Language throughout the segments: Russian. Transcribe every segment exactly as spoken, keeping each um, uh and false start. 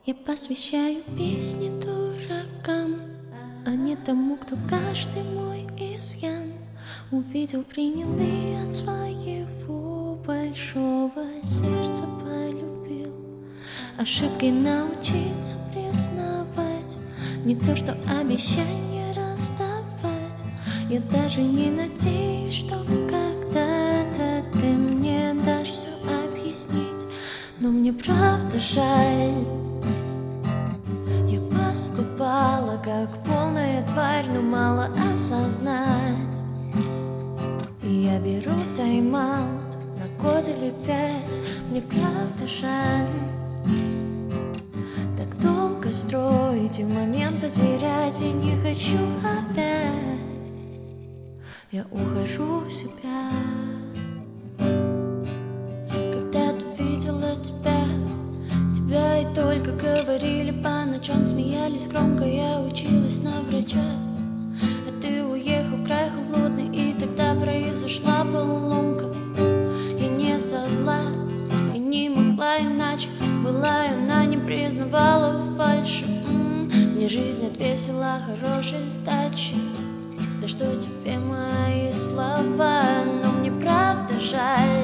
Я посвящаю песни дуракам, а не тому, кто каждый мой изъян увидел, принял и от своего большого сердца полюбил. Ошибки научиться признавать, не то что обещания раздавать. Я даже не надеюсь, что когда-то ты мне дашь все объяснить, но мне правда жаль. Я поступала как полная тварь, но мало осознать. И я беру тайм-аут на год или пять. Мне правда жаль. Так долго строить и момент потерять я не хочу опять. Я ухожу в себя. Когда-то видела тебя, тебя и только говорили по ночам, смеялись громко, я училась на врача. А ты уехал в край холодный, и тогда произошла поломка. Я не со зла и не могла иначе, была она, не признавала фальши. М-м, мне жизнь отвесила хорошей сдачи. Да что тебе мои слова, но мне правда жаль.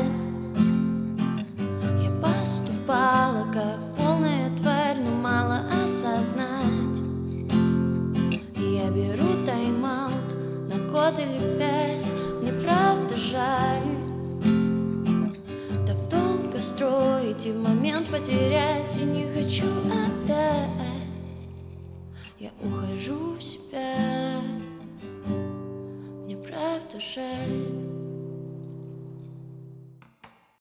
Я поступала как полная тварь, но мало осознать. И я беру тайм-аут на год или пять. Мне правда жаль. Так долго строить и в момент потерять я не хочу опять. Я ухожу в себя. Мне правда жаль.